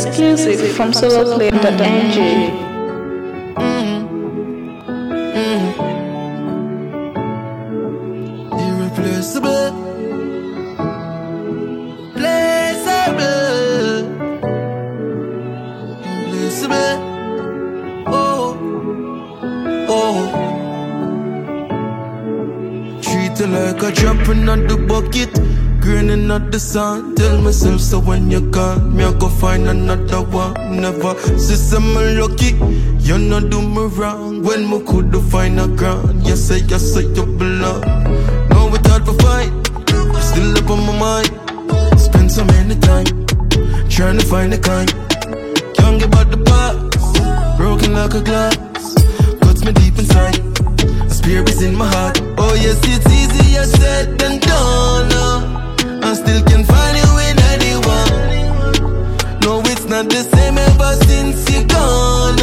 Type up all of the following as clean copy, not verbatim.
Exclusive from soloplay.ng. Irreplaceable, placeable, invincible. Oh, oh. Treat it like a jumping on the bucket, grinning at the sun. Tell myself so when you're gone, me I go find another one. Never say I'm lucky, you not do me wrong. When me could find a ground, you say you belong. No, we thought for fight, still up on my mind. Spend so many time trying to find a kind. Can't get back the box, broken like a glass. Cuts me deep inside, a spear is in my heart. Oh yes, it's easier said than done. I still can find you in anyone. No, it's not the same ever since you're gone.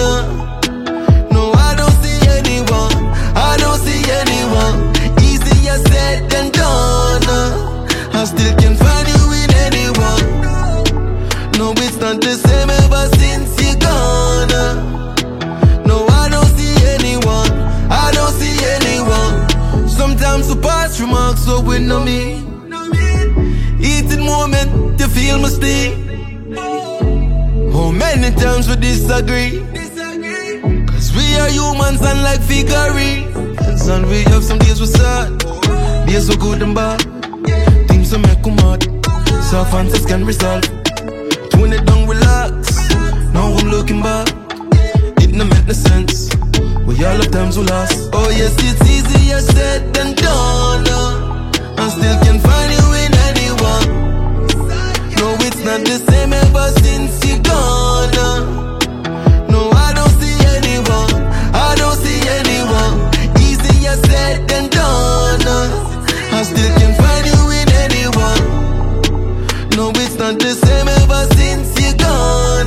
No, I don't see anyone, I don't see anyone. Easier said than done. I still can find you in anyone. No, it's not the same ever since you're gone. No, I don't see anyone, I don't see anyone. Sometimes we pass remarks so we know me. Eating moment, you feel my sting. How many times we disagree? Cause we are humans unlike figurines. And we have some days we're sad, days we're good and bad. Things that make them hard, so fancies can resolve. Tune it down, relax. Now I'm looking back, it no make no sense. We all have times we lost. Oh yes, it's easier said than done. I still can find you in anyone. No, it's not the same ever since you're gone. No, I don't see anyone, I don't see anyone. Easier said than done. I still can find you in anyone. No, it's not the same ever since you're gone.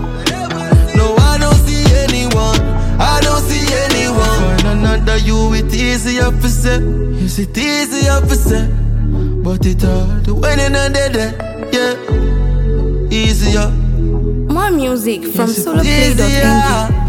No, I don't see anyone, I don't see anyone. Find another you, it easier for say. Yes, it easier for say, but it hard when you're not dead. Yeah, easier. More music from Yes, soloplay.ng.